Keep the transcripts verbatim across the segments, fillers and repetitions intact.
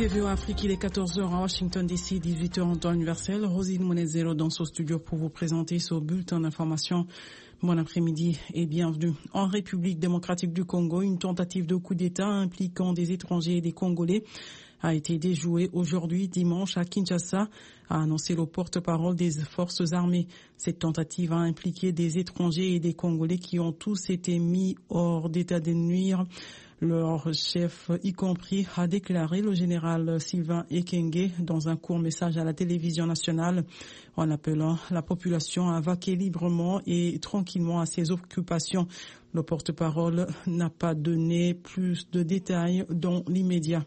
écoutez V O A Afrique, il est quatorze heures à Washington D C, dix-huit heures en temps universel. Rosine Monezero dans ce studio pour vous présenter ce bulletin d'information. Bon après-midi et bienvenue. En République démocratique du Congo, une tentative de coup d'État impliquant des étrangers et des Congolais a été déjouée aujourd'hui dimanche à Kinshasa, a annoncé le porte-parole des forces armées. Cette tentative a impliqué des étrangers et des Congolais qui ont tous été mis hors d'état de nuire. Leur chef, y compris, a déclaré le général Sylvain Ekenge dans un court message à la télévision nationale en appelant la population à vaquer librement et tranquillement à ses occupations. Le porte-parole n'a pas donné plus de détails dans l'immédiat.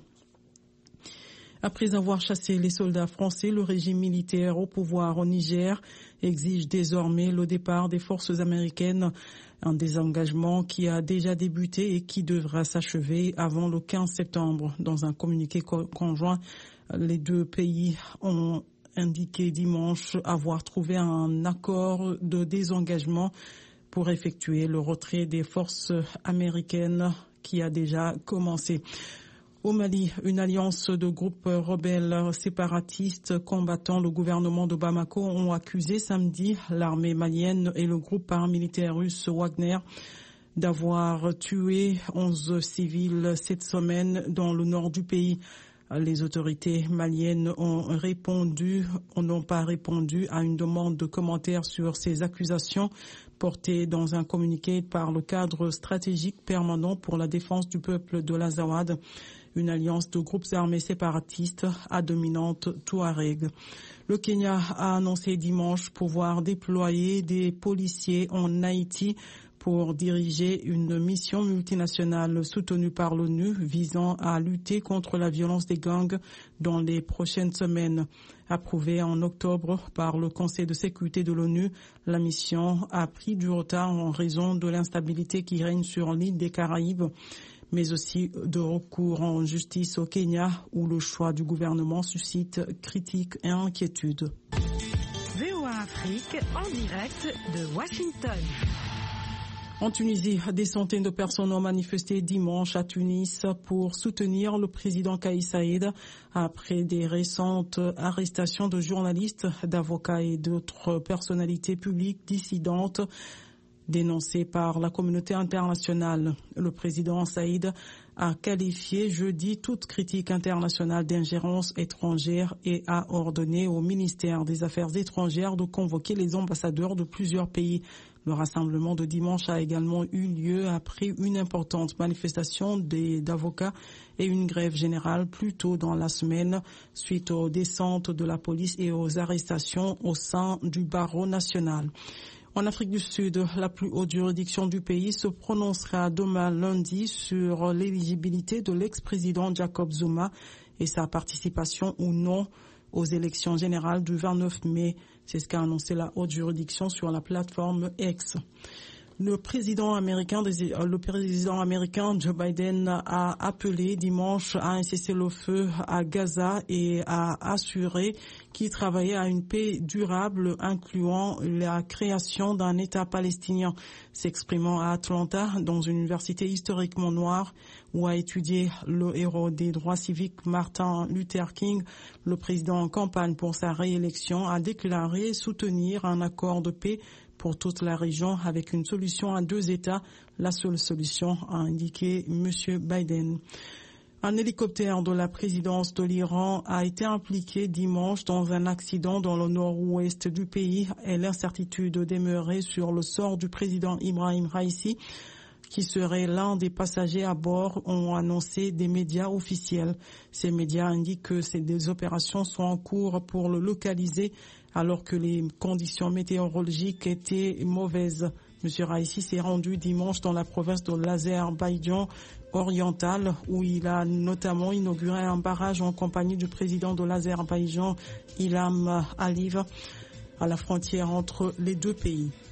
Après avoir chassé les soldats français, le régime militaire au pouvoir au Niger exige désormais le départ des forces américaines, un désengagement qui a déjà débuté et qui devra s'achever avant le quinze septembre. Dans un communiqué conjoint, les deux pays ont indiqué dimanche avoir trouvé un accord de désengagement pour effectuer le retrait des forces américaines qui a déjà commencé. Au Mali, une alliance de groupes rebelles séparatistes combattant le gouvernement de Bamako ont accusé samedi l'armée malienne et le groupe paramilitaire russe Wagner d'avoir tué onze civils cette semaine dans le nord du pays. Les autorités maliennes ont répondu, n'ont pas répondu à une demande de commentaires sur ces accusations portées dans un communiqué par le cadre stratégique permanent pour la défense du peuple de l'Azawad, une alliance de groupes armés séparatistes à dominante touareg. Le Kenya a annoncé dimanche pouvoir déployer des policiers en Haïti pour diriger une mission multinationale soutenue par l'ONU visant à lutter contre la violence des gangs dans les prochaines semaines. Approuvée en octobre par le Conseil de sécurité de l'ONU, la mission a pris du retard en raison de l'instabilité qui règne sur l'île des Caraïbes, mais aussi de recours en justice au Kenya où le choix du gouvernement suscite critiques et inquiétudes. V O A Afrique en direct de Washington. En Tunisie, des centaines de personnes ont manifesté dimanche à Tunis pour soutenir le président Kais Saïed après des récentes arrestations de journalistes, d'avocats et d'autres personnalités publiques dissidentes dénoncées par la communauté internationale. Le président Saïed a qualifié jeudi toute critique internationale d'ingérence étrangère et a ordonné au ministère des Affaires étrangères de convoquer les ambassadeurs de plusieurs pays. Le rassemblement de dimanche a également eu lieu après une importante manifestation des, d'avocats et une grève générale plus tôt dans la semaine suite aux descentes de la police et aux arrestations au sein du barreau national. En Afrique du Sud, la plus haute juridiction du pays se prononcera demain lundi sur l'éligibilité de l'ex-président Jacob Zuma et sa participation ou non aux élections générales du vingt-neuf mai. C'est ce qu'a annoncé la haute juridiction sur la plateforme X. Le président américain, le président américain Joe Biden a appelé dimanche à un cessez-le-feu à Gaza et a assuré qu'il travaillait à une paix durable incluant la création d'un État palestinien. S'exprimant à Atlanta, dans une université historiquement noire où a étudié le héros des droits civiques Martin Luther King, le président en campagne pour sa réélection a déclaré soutenir un accord de paix pour toute la région avec une solution à deux États, la seule solution, a indiqué M. Biden. Un hélicoptère de la présidence de l'Iran a été impliqué dimanche dans un accident dans le nord-ouest du pays et l'incertitude demeurait sur le sort du président Ibrahim Raïssi, qui serait l'un des passagers à bord, ont annoncé des médias officiels. Ces médias indiquent que ces des opérations sont en cours pour le localiser alors que les conditions météorologiques étaient mauvaises. M. Raïssi s'est rendu dimanche dans la province de l'Azerbaïdjan oriental où il a notamment inauguré un barrage en compagnie du président de l'Azerbaïdjan, Ilham Aliyev, à la frontière entre les deux pays.